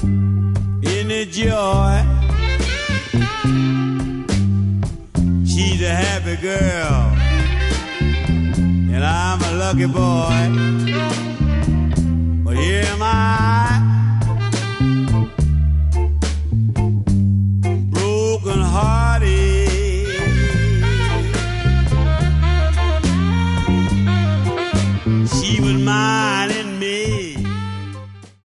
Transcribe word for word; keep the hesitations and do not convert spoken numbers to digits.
any joy. She's a happy girl, and I'm a lucky boy. But here am I,